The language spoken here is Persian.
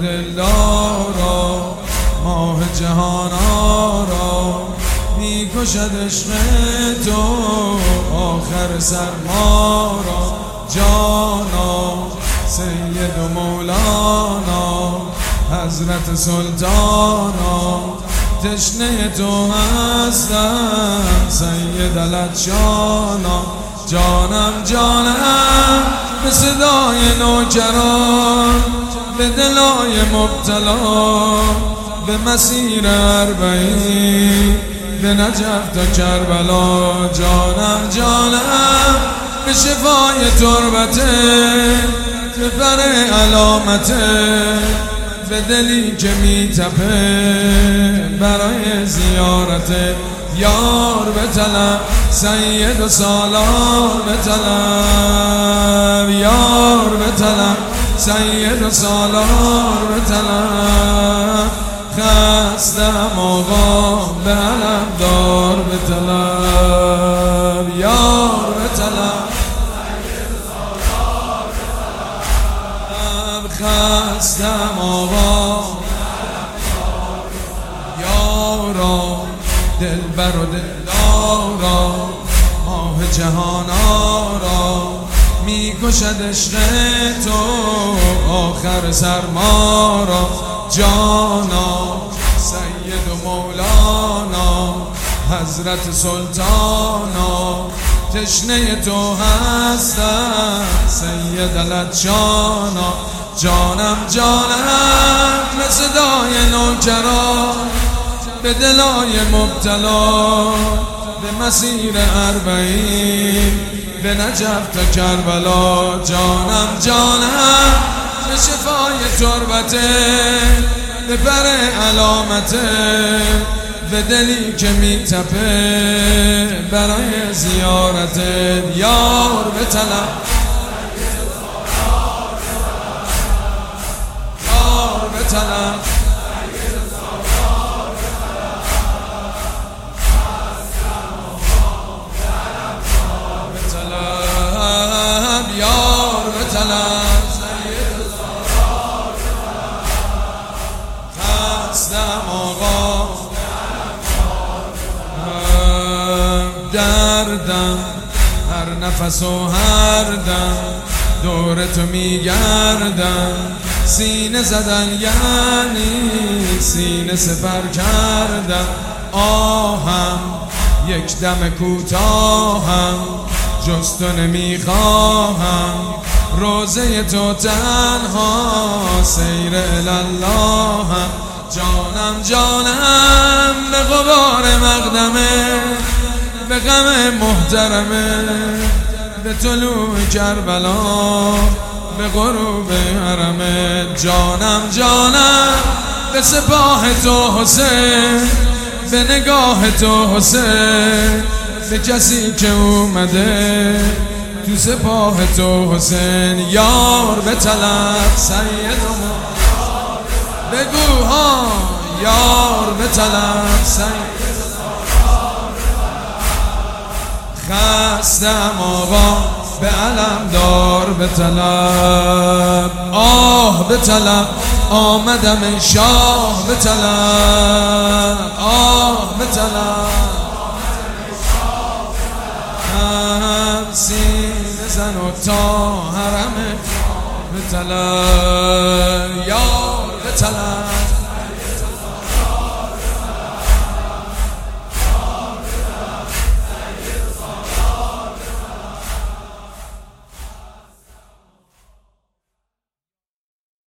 دلدارا ماه جهانا میکشد عشق تو آخر سرما را جانا سید و مولانا حضرت سلطانا تشنه تو هستم سید العطشانا جانم به صدای نوکران به دلای مبتلا به مسیر اربعین به نجف تا کربلا جانم به شفای تربته به پر علامته به دلی که میتپه برای زیارت یار بطلب سید و سالار بطلب یار بطلب سید و سالار بطلب خستم آقا به علم دار بطلب یار بطلب خستم آقا یارا دلبر و دلدارا ماه جهانا میکشد عشق تو آخر سرما را جانا سید و مولانا حضرت سلطانا تشنه تو هستم سید العطشانا جانم به صدای نوکران به دلای مبتلا به مسیر اربعین به نجف تا کربلا جانم به شفای تربته به پر علامته به دلی که میتپه برای زیارت یار بطلب یار بطلب یار بطلب خستم آقا دردم هر نفس و هر دم دور تو میگردم سینه زدن یعنی سینه سپر کردم آهم یک دم کوتاهم جز تو نمیخواهم روزه تو تنها سیر الاللهم جانم به غبار مقدمه به غم محترمه به طلوع کربلا به غروب حرمه جانم به سپاه تو حسین به نگاه تو حسین به کسی که اومده تو سپاه تو حسین یار بطلب سیدمون بگو ها یار بطلب سید خستم آقا به علم دار بطلب آه بطلب آمدم ای شاه بطلب آه بطلب سینه زن و تا حرم بطلب یار بطلب